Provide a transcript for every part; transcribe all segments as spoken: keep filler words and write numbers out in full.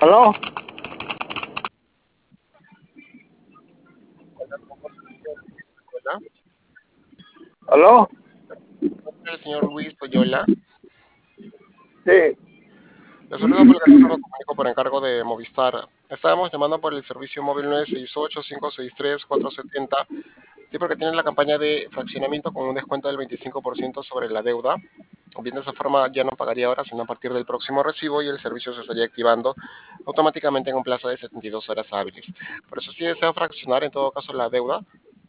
¿Aló? Hola, ¿Aló? el señor Luis Oyola. Sí. Le saludo por el caso me comunico por encargo de Movistar. Estábamos llamando por el servicio móvil nueve seis ocho, cinco seis tres, cuatro siete cero. Sí, porque tienen la campaña de fraccionamiento con un descuento del veinticinco por ciento sobre la deuda. Bien, de esa forma ya no pagaría ahora, sino a partir del próximo recibo y el servicio se estaría activando automáticamente en un plazo de setenta y dos horas hábiles. Por eso, si desea fraccionar en todo caso la deuda,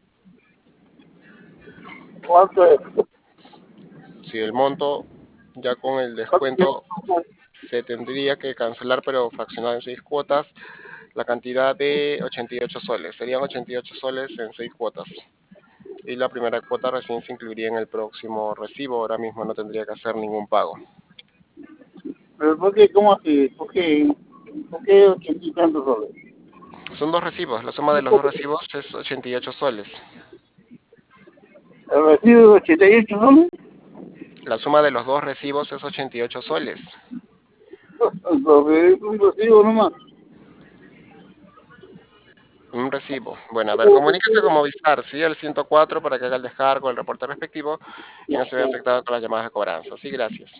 ¿Cuánto es? si el monto ya con el ¿Cuánto tiempo? descuento se tendría que cancelar, pero fraccionado en seis cuotas, la cantidad de ochenta y ocho soles. Serían ochenta y ocho soles en seis cuotas. Y la primera cuota recién se incluiría en el próximo recibo. Ahora mismo no tendría que hacer ningún pago. ¿Pero por qué? ¿Cómo así? ¿Por qué? ¿Por qué ochenta y tantos soles? Son dos recibos. La suma de los dos recibos es ochenta y ocho soles. ¿El recibo de ochenta y ocho soles? La suma de los dos recibos es ochenta y ocho soles. Porque es un recibo nomás. Un recibo. Bueno, a ver, comuníquese con Movistar, sí, al ciento cuatro para que haga el descargo, el reporte respectivo y no se vea afectado con las llamadas de cobranza. Sí, gracias.